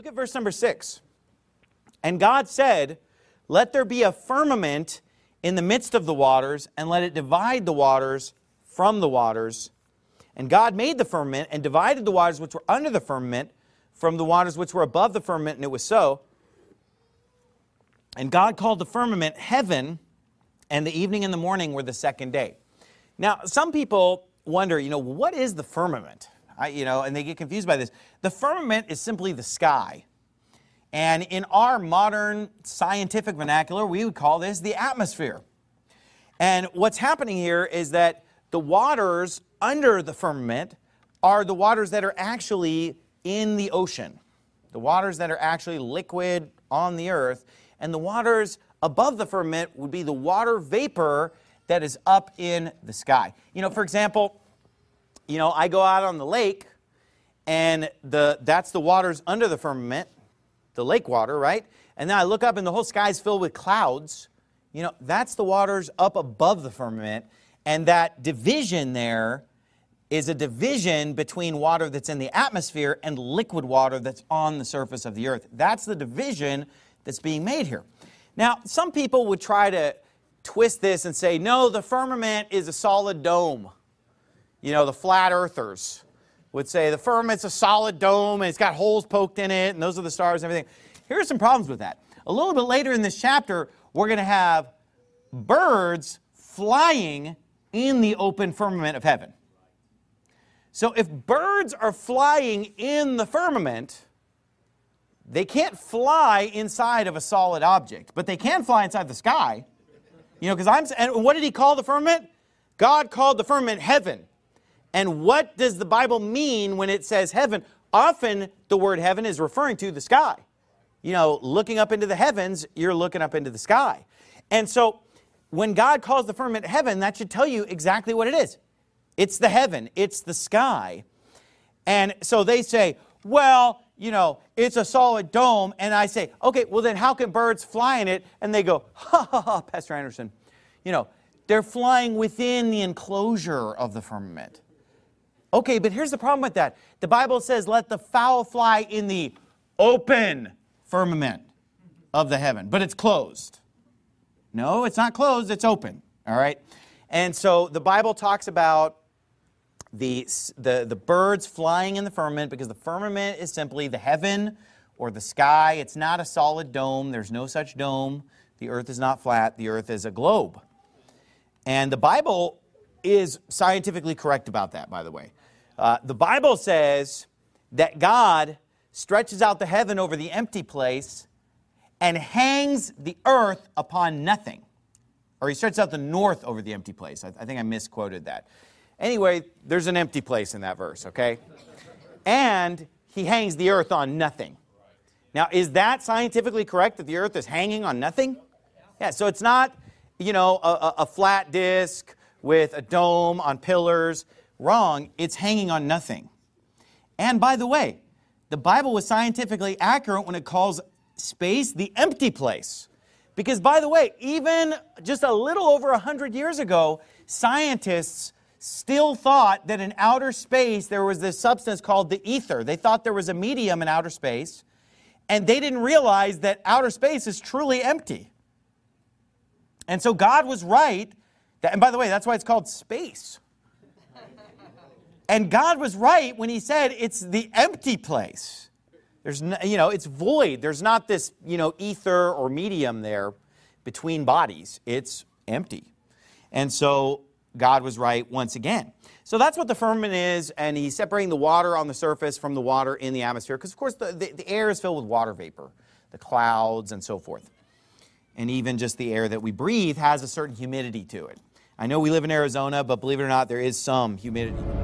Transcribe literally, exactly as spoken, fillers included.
Look at verse number six. And God said, let there be a firmament in the midst of the waters, and let it divide the waters from the waters. And God made the firmament, and divided the waters which were under the firmament from the waters which were above the firmament, and it was so. And God called the firmament heaven, and the evening and the morning were the second day. Now, some people wonder, you know, what is the firmament? I, you know, and they get confused by this. The firmament is simply the sky. And in our modern scientific vernacular, we would call this the atmosphere. And what's happening here is that the waters under the firmament are the waters that are actually in the ocean, the waters that are actually liquid on the earth, and the waters above the firmament would be the water vapor that is up in the sky. You know, for example, you know, I go out on the lake, and the that's the waters under the firmament, the lake water, right? And then I look up and the whole sky is filled with clouds. You know, that's the waters up above the firmament. And that division there is a division between water that's in the atmosphere and liquid water that's on the surface of the earth. That's the division that's being made here. Now, some people would try to twist this and say, no, the firmament is a solid dome. You know, the flat earthers would say the firmament's a solid dome and it's got holes poked in it and those are the stars and everything. Here are some problems with that. A little bit later in this chapter, we're going to have birds flying in the open firmament of heaven. So if birds are flying in the firmament, they can't fly inside of a solid object, but they can fly inside the sky. You know, because I'm, and what did he call the firmament? God called the firmament heaven. And what does the Bible mean when it says heaven? Often the word heaven is referring to the sky. You know, looking up into the heavens, you're looking up into the sky. And so when God calls the firmament heaven, that should tell you exactly what it is. It's the heaven. It's the sky. And so they say, well, you know, it's a solid dome. And I say, okay, well then how can birds fly in it? And they go, ha ha ha, Pastor Anderson. You know, they're flying within the enclosure of the firmament. Okay, but here's the problem with that. The Bible says, let the fowl fly in the open firmament of the heaven. But it's closed. No, it's not closed, it's open. All right? And so the Bible talks about the, the, the birds flying in the firmament because the firmament is simply the heaven or the sky. It's not a solid dome. There's no such dome. The earth is not flat. The earth is a globe. And the Bible is scientifically correct about that, by the way. Uh, the Bible says that God stretches out the heaven over the empty place and hangs the earth upon nothing. Or he stretches out the north over the empty place. I, I think I misquoted that. Anyway, there's an empty place in that verse, okay? And he hangs the earth on nothing. Now, is that scientifically correct, that the earth is hanging on nothing? Yeah, so it's not, you know, a, a flat disc with a dome on pillars. Wrong. It's hanging on nothing. And by the way, the Bible was scientifically accurate when it calls space the empty place. Because by the way, even just a little over one hundred years ago, scientists still thought that in outer space there was this substance called the ether. They thought there was a medium in outer space, and they didn't realize that outer space is truly empty. And so God was right. That, and by the way, that's why it's called space. And God was right when he said it's the empty place. There's no, you know, it's void. There's not this, you know, ether or medium there between bodies. It's empty. And so God was right once again. So that's what the firmament is, and he's separating the water on the surface from the water in the atmosphere, because of course the, the, the air is filled with water vapor, the clouds and so forth. And even just the air that we breathe has a certain humidity to it. I know we live in Arizona, but believe it or not, there is some humidity.